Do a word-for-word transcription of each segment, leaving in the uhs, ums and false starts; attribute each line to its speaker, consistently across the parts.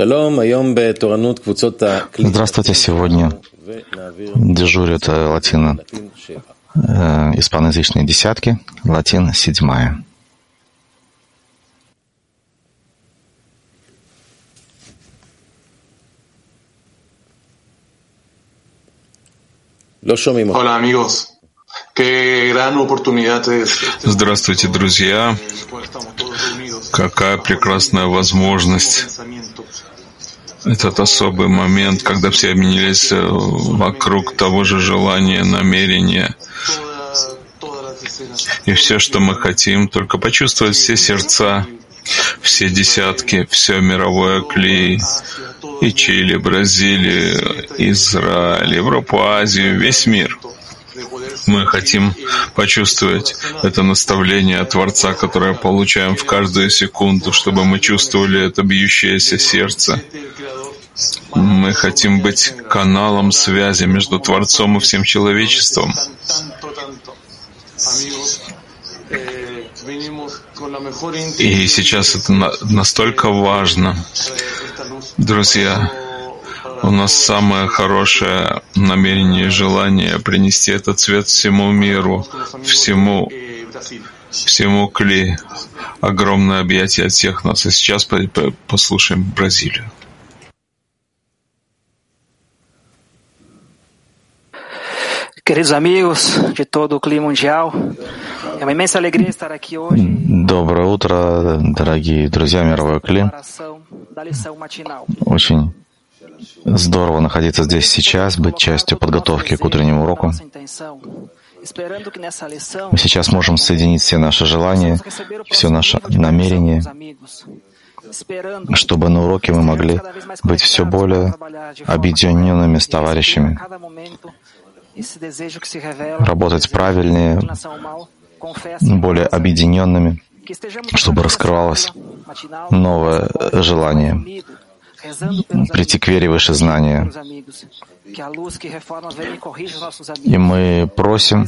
Speaker 1: Здравствуйте, сегодня дежурят латино э, испаноязычные десятки, латин седьмая.
Speaker 2: Здравствуйте, друзья! Какая прекрасная возможность. Этот особый момент, когда все объединились вокруг того же желания, намерения. И все, что мы хотим, только почувствовать все сердца, все десятки, все мировое клей, и Чили, Бразилию, Израиль, Европу, Азию, весь мир. Мы хотим почувствовать это наставление от Творца, которое получаем в каждую секунду, чтобы мы чувствовали это бьющееся сердце. Мы хотим быть каналом связи между Творцом и всем человечеством. И сейчас это настолько важно. Друзья, у нас самое хорошее намерение и желание принести этот свет всему миру, всему, всему Кли. Огромное объятие от всех нас. И сейчас послушаем Бразилию.
Speaker 3: Queridos amigos de todo o clima mundial, é uma imensa alegria estar aqui hoje.
Speaker 1: Доброе утро, дорогие друзья, мировой Кли. Очень здорово находиться здесь сейчас, быть частью подготовки к утреннему уроку. Мы сейчас можем соединить все наши желания, все наше намерение, чтобы на уроке мы могли быть все более объединенными с товарищами, работать правильнее, более объединенными, чтобы раскрывалось новое желание прийти к вере выше знания. И мы просим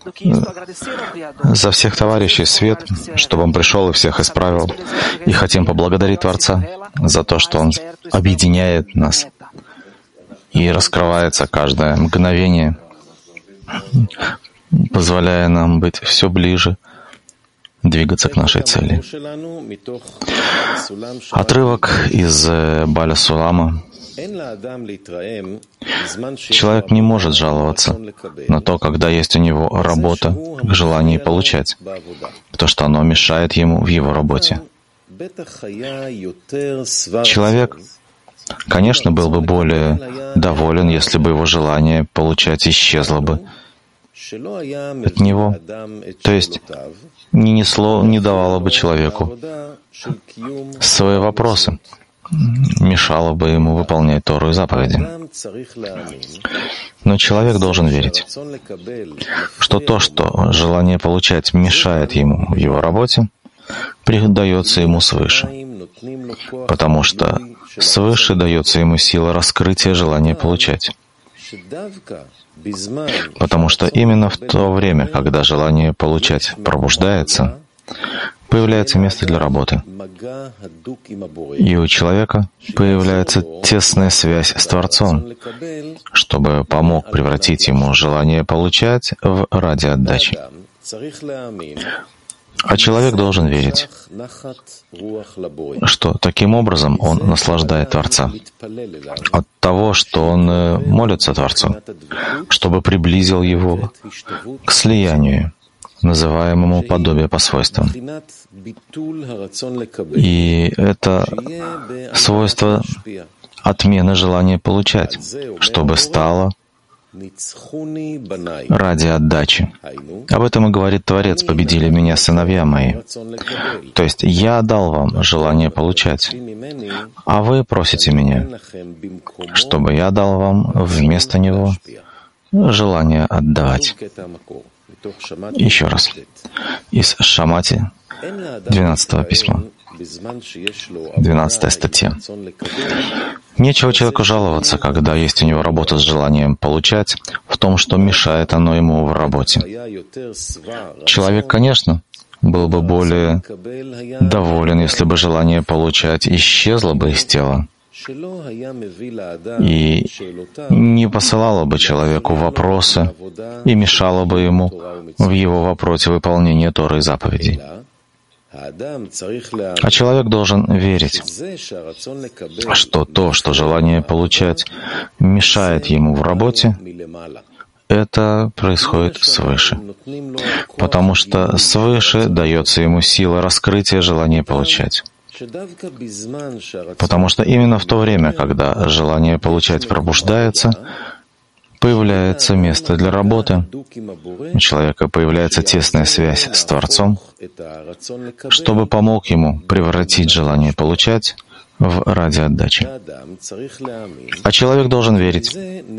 Speaker 1: за всех товарищей свет, чтобы он пришел и всех исправил. И хотим поблагодарить Творца за то, что Он объединяет нас и раскрывается каждое мгновение, позволяя нам быть все ближе, двигаться к нашей цели. Отрывок из Баля Сулама. Человек не может жаловаться на то, когда есть у него работа, к желанию получать, потому что оно мешает ему в его работе. Человек, конечно, был бы более доволен, если бы его желание получать исчезло бы от него, то есть не несло, не давало бы человеку свои вопросы, мешало бы ему выполнять Тору и заповеди. Но человек должен верить, что то, что желание получать мешает ему в его работе, придается ему свыше, потому что свыше дается ему сила раскрытия желания получать. Потому что именно в то время, когда желание получать пробуждается, появляется место для работы. И у человека появляется тесная связь с Творцом, чтобы помог превратить ему желание получать в ради отдачи. А человек должен верить, что таким образом он наслаждает Творца от того, что он молится Творцу, чтобы приблизил его к слиянию, называемому подобие по свойствам. И это свойство отмены желания получать, чтобы стало ради отдачи. Об этом и говорит Творец: «Победили меня сыновья мои». То есть я дал вам желание получать, а вы просите меня, чтобы я дал вам вместо него желание отдавать. Еще раз. Из Шамати, двенадцатого письма, двенадцатая статья. Нечего человеку жаловаться, когда есть у него работа с желанием получать, в том, что мешает оно ему в работе. Человек, конечно, был бы более доволен, если бы желание получать исчезло бы из тела, и не посылала бы человеку вопросы и мешала бы ему в его вопросе выполнения Торы и заповедей. А человек должен верить, что то, что желание получать мешает ему в работе, это происходит свыше, потому что свыше дается ему сила раскрытия желания получать. Потому что именно в то время, когда желание получать пробуждается, появляется место для работы, у человека появляется тесная связь с Творцом, чтобы помог ему превратить желание получать в ради отдачи. А человек должен верить,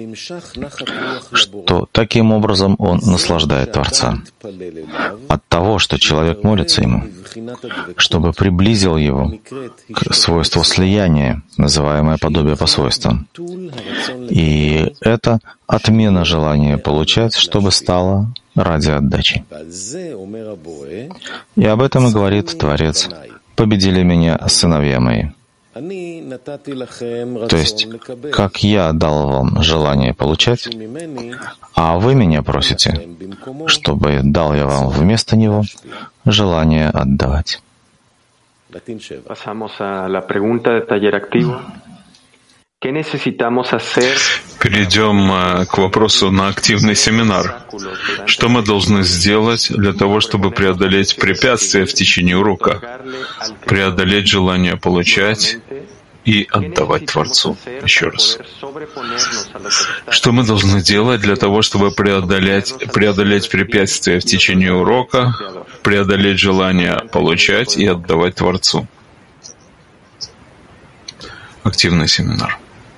Speaker 1: что таким образом он наслаждает Творца от того, что человек молится ему, чтобы приблизил его к свойству слияния, называемое подобие по свойствам. И это отмена желания получать, чтобы стало ради отдачи. И об этом и говорит Творец: «Победили меня сыновья мои». То есть, как я дал вам желание получать, а вы меня просите, чтобы дал я вам вместо него желание отдавать.
Speaker 2: Перейдем к вопросу на активный семинар. Что мы должны сделать для того, чтобы преодолеть препятствия в течение урока, преодолеть желание получать и отдавать Творцу? Еще раз. Что мы должны делать для того, чтобы преодолеть, преодолеть препятствия в течение урока, преодолеть желание получать и отдавать Творцу? Активный семинар.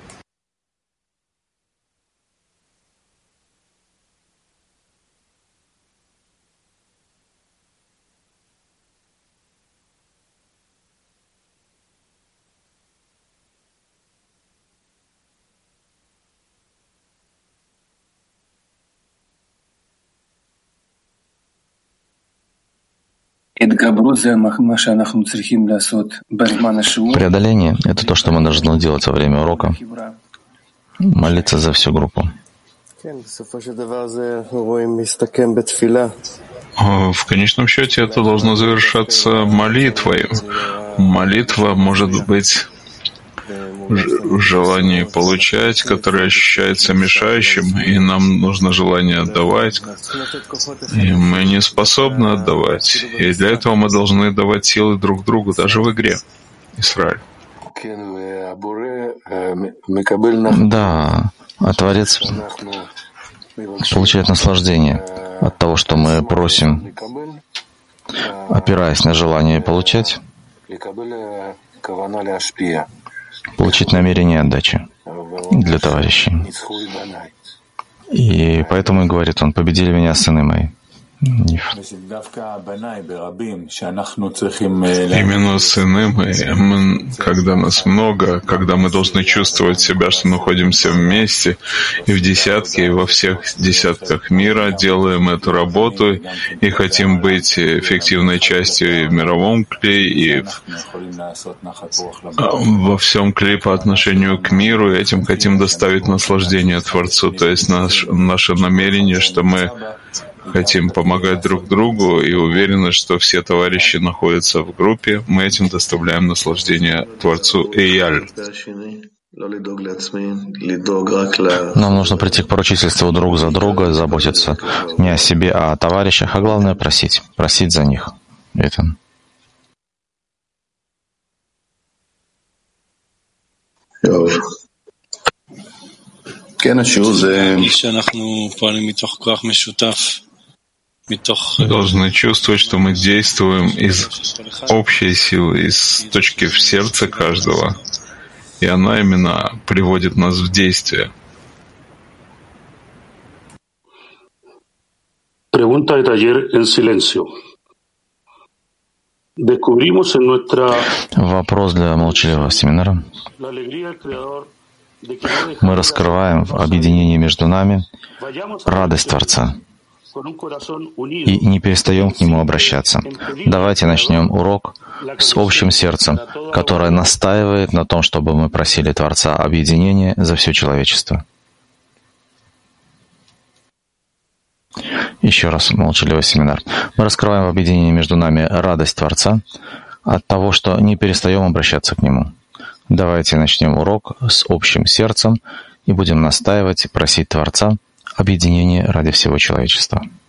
Speaker 1: Преодоление — это то, что мы должны делать во время урока. Молиться за всю группу.
Speaker 2: В конечном счете это должно завершаться молитвой. Молитва может быть в желании получать, которое ощущается мешающим, и нам нужно желание отдавать, и мы не способны отдавать. И для этого мы должны давать силы друг другу, даже в игре. Израиль.
Speaker 1: Да, а Творец получает наслаждение от того, что мы просим, опираясь на желание получать, получить намерение отдачи для товарищей. И поэтому и говорит он: «Победили меня сыны мои».
Speaker 2: Именно сыны мы, мы, когда нас много, когда мы должны чувствовать себя, что находимся вместе, и в десятке, и во всех десятках мира делаем эту работу, и хотим быть эффективной частью и в мировом кле, и во всем кле по отношению к миру, и этим хотим доставить наслаждение Творцу. То есть наш, наше намерение, что мы хотим помогать друг другу и уверены, что все товарищи находятся в группе, мы этим доставляем наслаждение Творцу Эйяль.
Speaker 1: Нам нужно прийти к поручительству друг за друга, заботиться не о себе, а о товарищах, а главное — просить, просить за них. Это.
Speaker 2: Мы должны чувствовать, что мы действуем из общей силы, из точки в сердце каждого, и она именно приводит нас в действие.
Speaker 4: Pregunta de taller en silencio. Descubrimos en nuestra...
Speaker 1: Вопрос для молчаливого семинара. Мы раскрываем в объединении между нами радость Творца и не перестаем к Нему обращаться. Давайте начнем урок с общим сердцем, которое настаивает на том, чтобы мы просили Творца объединения за все человечество. Еще раз молчаливый семинар. Мы раскрываем в объединении между нами радость Творца от того, что не перестаем обращаться к Нему. Давайте начнем урок с общим сердцем и будем настаивать и просить Творца объединения ради всего человечества.